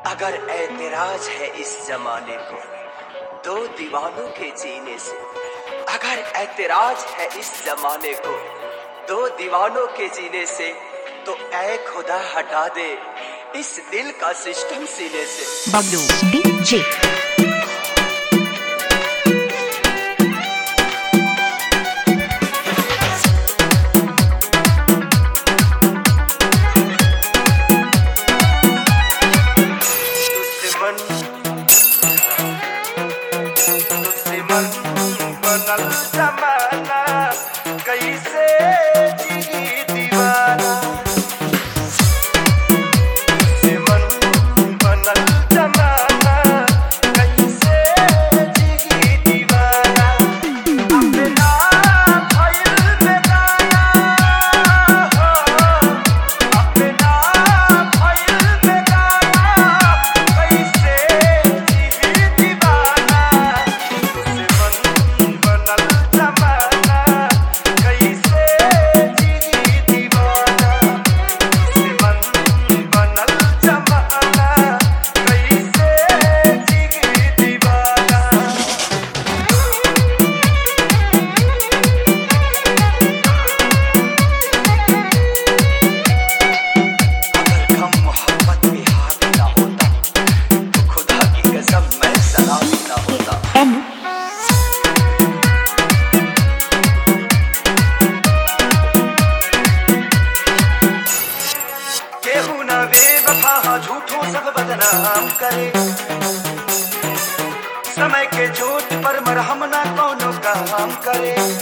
अगर ऐतराज है इस जमाने को दो दीवानों के जीने से, अगर ऐतराज है इस जमाने को दो दीवानों के जीने से, तो ऐ खुदा हटा दे इस दिल का सिस्टम सीने से। बबलू डीजे बनल जमाना कैसे जी दीवाना, मन बनल जमाना कैसे जी दीवाना। अपना भइल बेगाना हो, अपना भइल बेगाना कैसे जी दीवाना। केहू न बेवफा झूठों सब बदनाम करे, समय के चोट पर मरहम ना कोनो काम करे।